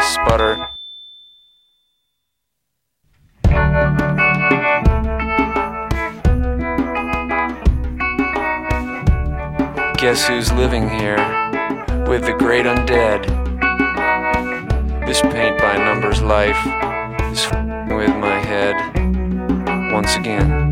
sputter. Guess who's living here with the great undead? This paint by numbers life is f***ing with my head once again.